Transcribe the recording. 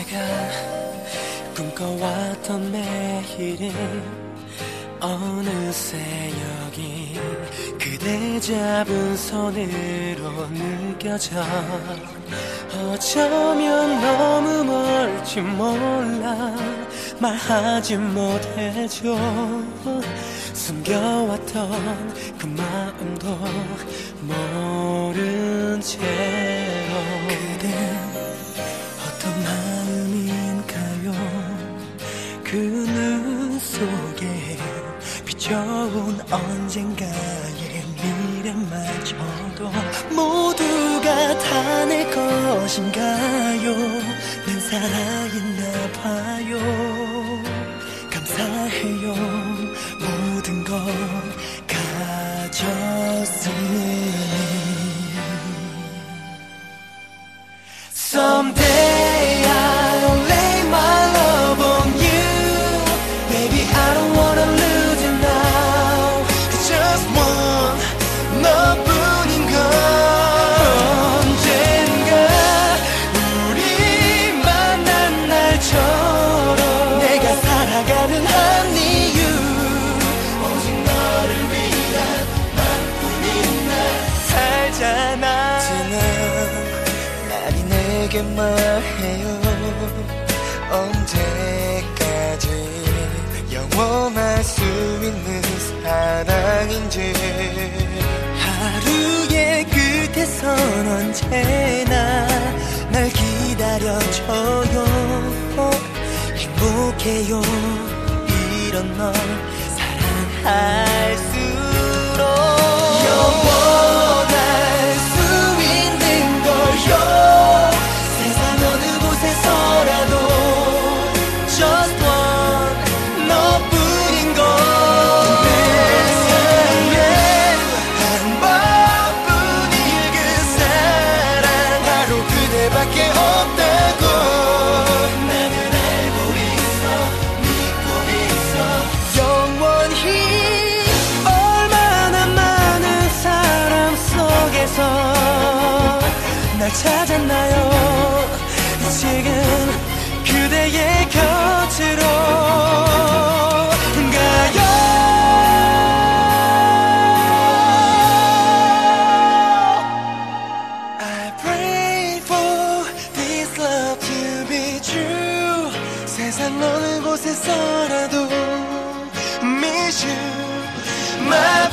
꿈꿔왔던 매일이 어느새 여기 그대 잡은 손으로 느껴져. 어쩌면 너무 멀지 몰라 말하지 못해줘. 숨겨왔던 그 마음도 모른 채로. 그댄 어떤 마음인가요? 그 눈 속에 비춰온 언젠가의 미래마저도 모두가 다 내 것인가요? 난 살아있나 봐요. 감사해요. 모든 걸 가졌으니. Someday I'll lay my love on you. Baby, I don't wanna lose you now. Just one 너뿐인 걸. 언젠가 우리 만난 날처럼 내가 살아가는 한 이유. 오직 너를 위한 나뿐인 날 살잖아. 날이 내게 말해요. 언제까지 영원할 수 있는 사랑인지. 하루의 끝에선 언제나 날 기다려줘요. 행복해요. 이런 널 사랑할수록. 영원할 수 있는 걸요. 세상 어느 곳에서라도 Just one 너뿐인 걸. 내 삶에 한 번뿐인 그 사랑 바로 그대밖에 없다고 나는 알고 있어. 믿고 있어. 영원히 얼마나 많은 사람 속에서 날 찾았나요? 지금 그대의 곁으로 가요. I pray for this love to be true. 세상 어느 곳에서라도 miss you.